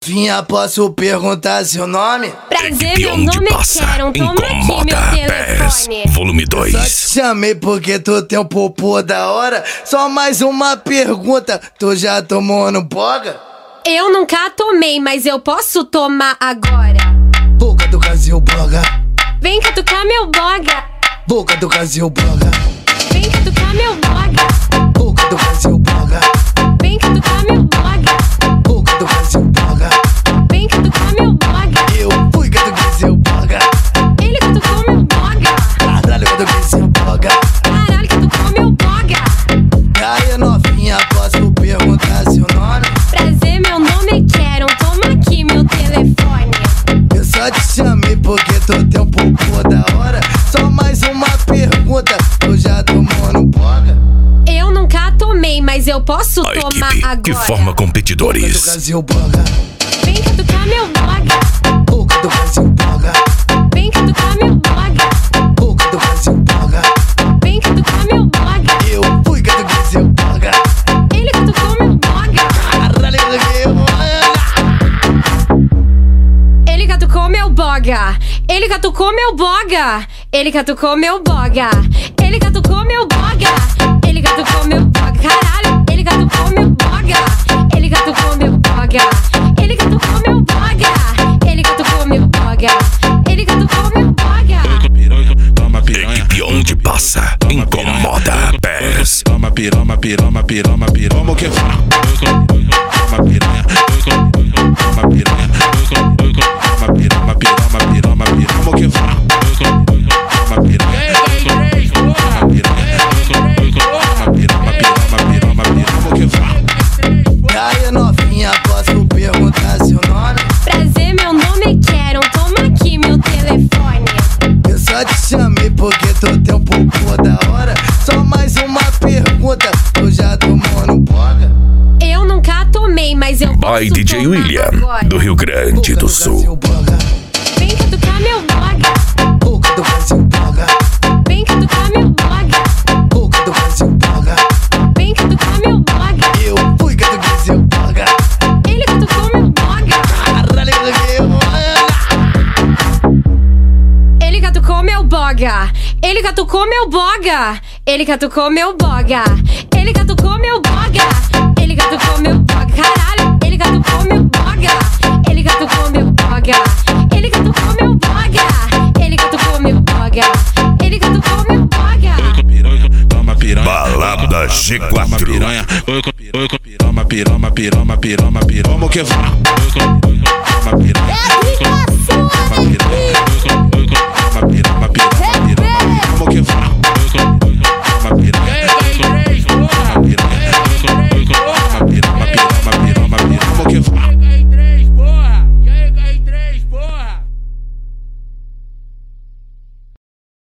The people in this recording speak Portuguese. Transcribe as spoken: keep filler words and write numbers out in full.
novinha, posso perguntar seu nome? Prazer, meu nome é Sharon, toma aqui meu telefone. Volume dois. Só te chamei porque tu tem um popô da hora. Só mais uma pergunta, tu já tomou no boga? Eu nunca tomei, mas eu posso tomar agora. Boca do Brasil boga. Vem catucar meu boga. Boca do Brasil boga. Vem catucar meu boga. Boca do Brasil boga. Vem catucar meu boga. Boca do Brasil boga. Vem catucar meu boga. Eu fui que do Brasil boga. Ele catucou meu boga. Caralho, que do Brasil boga. Caralho, catucou meu boga. Aí novinha, posso perguntar seu nome? Prazer, meu nome é Sharon, toma aqui meu telefone. Eu só te chamei porque tu tem um popô da hora. Só mais uma pergunta, tu já tomou no boga? Eu nunca tomei, mas eu posso A tomar equipe agora. que forma Boca do competidores. Brasil boga. Vem catucar meu boga. Boca do Brasil boga. Vem catucar meu boga. Boca do Brasil boga. Vem catucar meu boga. Eu fui que do Brasil boga. Ele catucou meu boga. Caralho, que eu Ele catucou meu boga. Ele catucou meu boga. Ele catucou meu boga. Ele catucou meu boga. Ele catucou meu boga. Caralho, ele catucou meu boga. Ele catucou meu boga. Ele catucou meu boga. Ele catucou meu boga. Ele catucou meu boga. Toma piranha, Equipe onde passa, incomoda. Pés. toma piroma, piroma, piroma, piroma. Como que fala? Toma piranha, toma piranha, toma piroma, piroma, piroma, piroma. Como que fala? Toma piranha, toma piranha, toma piroma, piroma, piroma, piroma. Como que fala? Aí novinha, posso perguntar seu nome? Prazer, meu nome é Sharon, toma aqui meu telefone. Eu só te chamei porque tu tem um popô da hora. Só mais uma pergunta, tu já tomou no boga? Eu nunca tomei, mas eu posso By D J tomar William, agora. do Rio Grande do Sul. Brasil boga. Vem catucar meu boga. Boca do Brasil boga. Vem catucar meu boga. Boca do Brasil boga. Vem catucar meu boga. Eu fui que do Brasil boga. Ele catucou meu boga. Caralho, que eu Ele catucou meu boga. Ele catucou meu boga. Ele catucou meu boga. Ele catucou meu boga. Ele catucou meu boga. Caralho, ele catucou meu boga. Ele catucou meu boga. Ele catucou meu boga. Ele catucou meu boga. Ele catucou meu boga. Toma piranha, Balada G toma quatro. piranha, toma piroma, piroma, piroma, piroma. Como que fala?